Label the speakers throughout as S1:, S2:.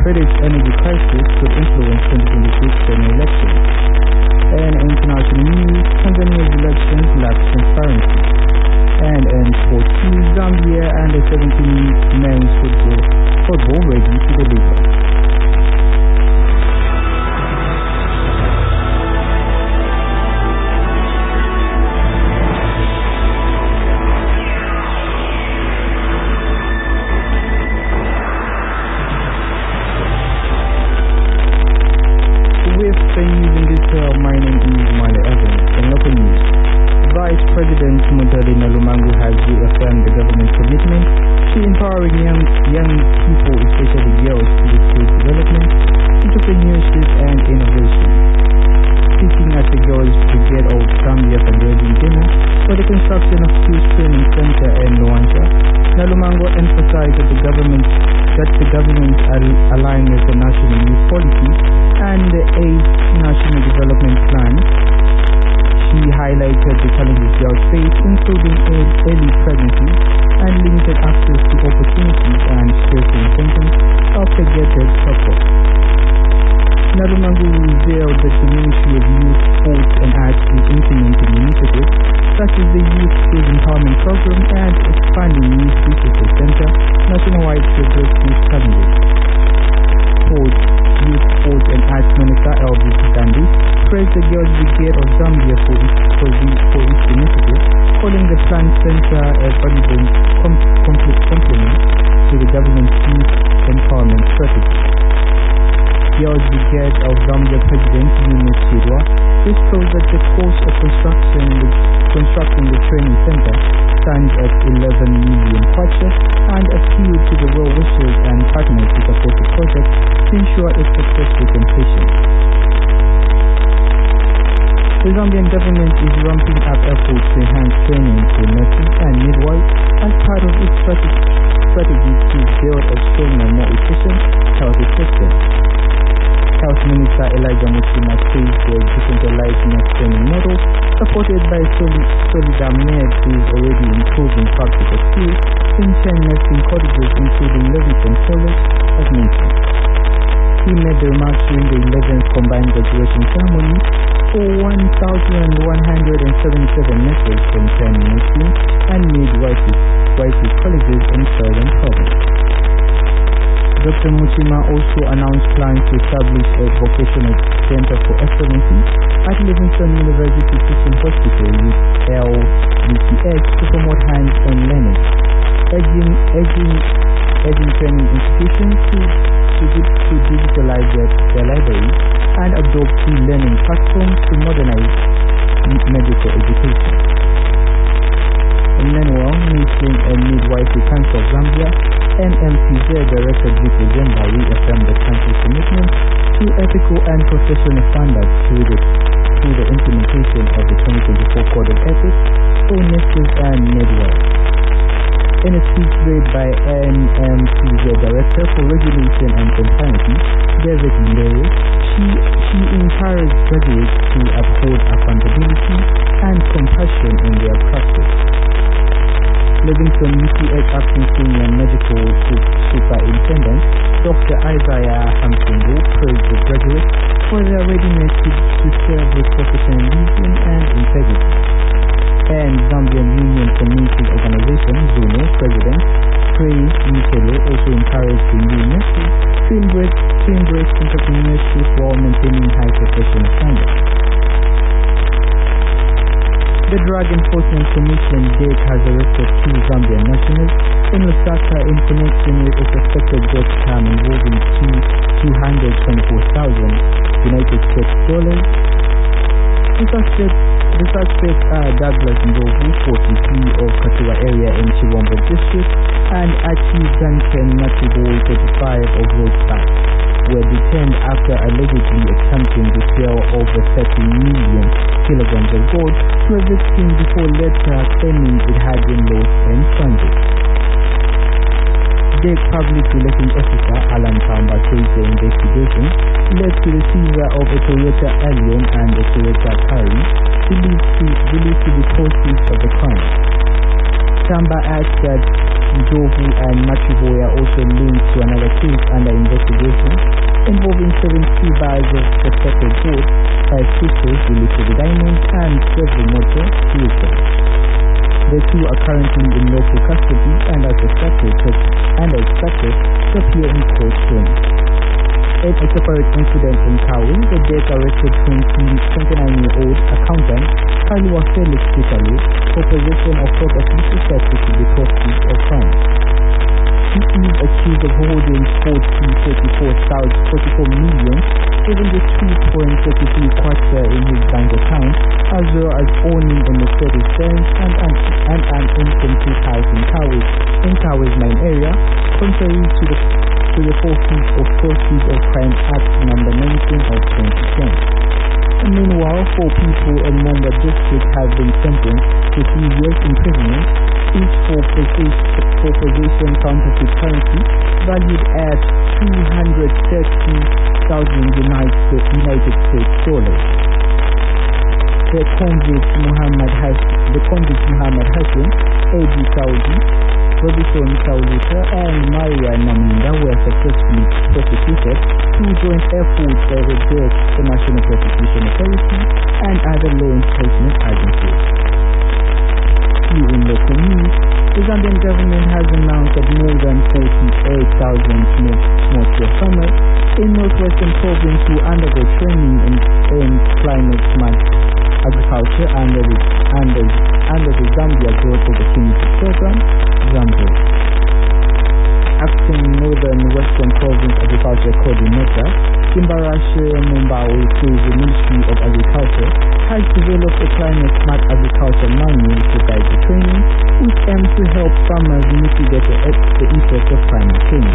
S1: British energy crisis could influence 2026 general elections. And in international news, Tanzania's elections lack transparency. And in sports news, Zambia under 17 men's football ready to deliver. My name is Male Evans. In local news, Vice President Mutale Nalumangu has reaffirmed the government's commitment to empowering young people, especially girls, through skills development, entrepreneurship, and innovation. Speaking at the Girls Brigade of Zambia fundraising dinner for the construction of Skills Training Center in Luanda, Nalumangu emphasized that the government aligned with the National Youth Policy and the 8th National Development Plan. She highlighted the challenges girls face, including early pregnancy and limited access to opportunities and stressing symptoms of targeted support. Nalumangu revealed that the Ministry of Youth, Sports and Arts is implementing initiatives such as the Youth Skills Empowerment Program and expanding Youth Resources Center nationwide to address these challenges. Youth, Sports and Arts Minister Elvis Gandhi praised the Girls Brigade of Zambia for its initiative, calling the planned center a valuable complement to the government's youth empowerment strategy. Girls Brigade of Zambia President Yunus Chirwa disclosed that the cost of constructing the training center stands at 11 million kwacha and appealed to the well-wishers and partners to support the project to ensure its successful completion. The Zambian government is ramping up efforts to enhance training for nurses and midwives as part of its strategy to build a stronger, more efficient health system. Health Minister Elijah Muchima praised the decentralized nurse training model supported by SolidarMed, is already improving practical skills in 10 nursing colleges, including Livingston College, as mentioned. He made the remarks during the 11th combined graduation ceremony for 1,177 nurses from 10 nursing and midwifery colleges in Southern Province. Dr. Muchima also announced plans to establish a vocational center for excellency at Livingston University Teaching Hospital LUTH to promote hands-on learning, urging training institutions to digitalize their libraries and adopt e-learning platforms to modernize medical education. In Manuel, Nursing and Midwifery Council of Zambia, NMTZ Director Vico Zemba reaffirmed the country's commitment to ethical and professional standards through the implementation of the 2024 Code of Ethics for nurses and midwives. In a speech read by NMTZ Director for Regulation and Compliance, David Mlere, she encouraged graduates to uphold accountability and compassion in their practice. Livingston UTH Acting Senior Medical Superintendent Dr. Isaiah Hamsungu praised the graduates for their readiness to serve with professionalism and integrity. And Zambian Union Community Organization ZUNO President Praise Michele also encouraged the new nurses to embrace entrepreneurship while maintaining high professional standards. The Drug Enforcement Commission DEC has arrested 2 Zambian nationals in Lusaka in connection with a suspected drug scam involving $224,000 United States dollars. The suspects are Douglas Ndovu, 43, of Katua area in Chirombo district, and Achi Duncan Natiboy, 35, of Rosebank, were detained after allegedly attempting to sell over 30 million kilograms of gold to a victim before later claiming it had been lost in transit. DEC Public Relations Officer Alan Pamba says the investigation led to the seizure of a Toyota Allion and a Toyota Camry believed to be proceeds of the crime. Pamba adds that Njovu and Machiboy are also linked to another case under investigation involving 72 bags of suspected gold, 5 pistols, illicit diamonds, and several motor vehicles. The two are currently in local custody and are expected to appear in court soon. In a separate incident in Kawi, the death arrested 29-year-old accountant Kaliwa Felix Kitali for possession of property suspected to be proceeds of crime. He is accused of holding 44 million, 72.33 kwacha in his bank account, as well as owning a Mercedes-Benz and an incomplete house in Kawi's main area, contrary to the Forfeit of Proceeds of Crime Act number 19 of 2010. And meanwhile, 4 people in Mumbai district have been sentenced to 3 years imprisonment, each for possession counterfeit currency valued at $230,000 United States dollars. The convict Muhammad Hassan, A.D. Saudi, Robinson Sauluta, and Maria Naminda were successfully prosecuted through joint efforts by the National Prosecution Authority and other law enforcement agencies. In local news, the Zambian government has announced that more than 48,000 small-scale farmers in northwestern province will undergo training in climate-smart agriculture under the Zambia Growth Opportunity Program, ZAMGROW. Acting Northern Western Province Agriculture Coordinator Kimbarashe Mumbawe says the Ministry of Agriculture has developed a climate-smart agriculture manual to guide the training, which aims to help farmers mitigate the effects of climate change.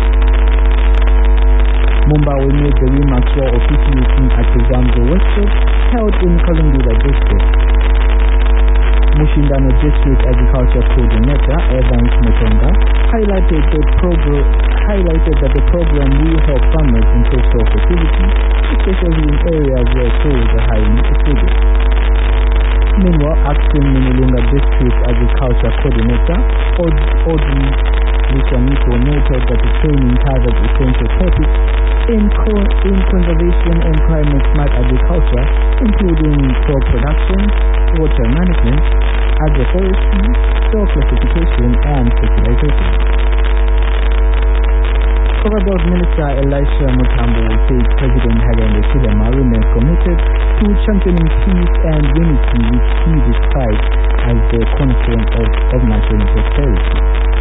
S1: Mumbawe made the remarks while officiating at the ZAMGROW workshop held in Kalumbila District. Mushindano District Agriculture Coordinator Evans Mutonga highlighted that the program will help farmers improve soil fertility, especially in areas where soils are highly acidic. Meanwhile, acting Minilunga District Agriculture Coordinator Audrey Lucianito noted that the training covered essential topics in conservation and climate-smart agriculture, including crop production, water management, agroforestry, soil classification, and fertilization. Covered Minister Elisha Mutambo says President Hakainde Hichilema remains committed to championing peace and unity, which he described as the cornerstone of national prosperity.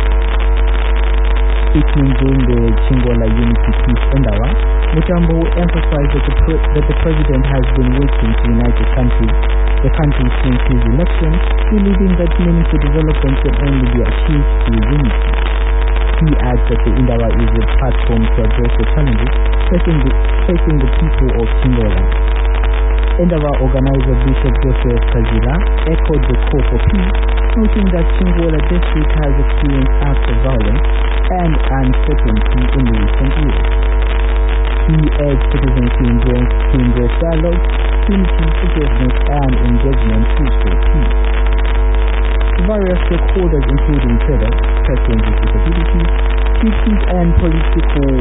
S1: Speaking during the Chingola Unity Peace Endawa, Mutambo emphasized that the President has been working to unite the country since his election, believing that meaningful development can only be achieved through unity. He adds that the Endawa is a platform to address the challenges facing the people of Chingola. Endawa organizer Bishop Joseph Kazila echoed the call for peace, noting that Chingola district has experienced acts of violence and uncertainty in recent years. He urged citizens to embrace dialogue, unity, forgiveness, and engagement to restore peace. Various stakeholders, including traders, persons with disabilities, cities, and political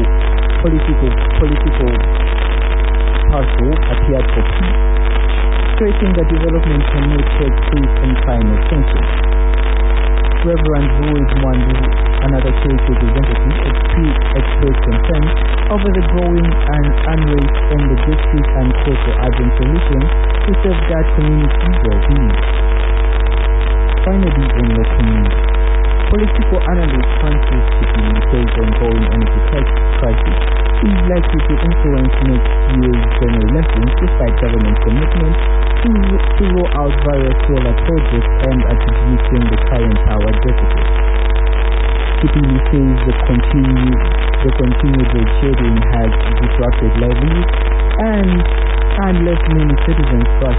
S1: households appeared for peace, stressing that development cannot take place in climate tension. Reverend Lloyd Mwandu, another church representative, expressed concern over the growing unrest in the district and called for urgent solutions to safeguard community well-being. Finally, in local news, political analyst Francis Chipini says the ongoing energy crisis is likely to influence next year's general elections despite government commitment to roll out various solar projects aimed at reducing the current power deficit. Chipini says the continued load shedding has disrupted livelihoods and left many citizens